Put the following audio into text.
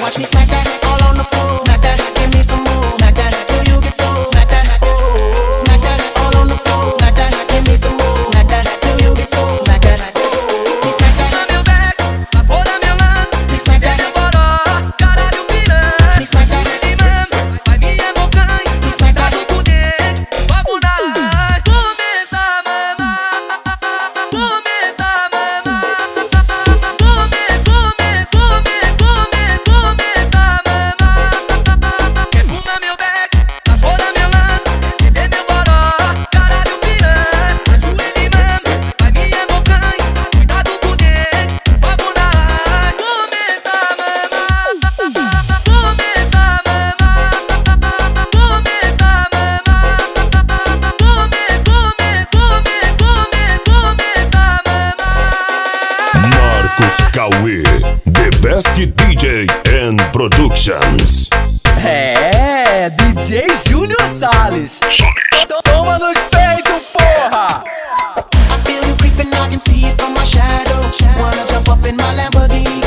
Watch me smack that all on the floor. Smack that, give me some more. Smack that till you get so. Smack that, smack that all on the floor. Smack that, give me some more. Smack that till you get so. Smack that, me smack that. Na meu back, na folha meu lance. Me smack that. Esse boró, caralho piranha. Me smack that. Ele mesmo, vai me embocando. Me smack that. Tá no poder, vamos na área. Começa a mamar, começa a mamar. Começa a mamar. Quer fumar meu back, na folha meu lance. Beber meu boró, caralho piranha. Ajoelha mesmo, vai me embocando. Cuidado com o dedo, vamos na área. Começa a mamar, começa a mamar. Começa a mamar, começa a mamar. Marcos Cauê, the best DJ and Productions. É, DJ Júnior Salles. Toma nos peitos, porra! I feel you creeping, I can see it from my shadow. Wanna jump up in my Lamborghini?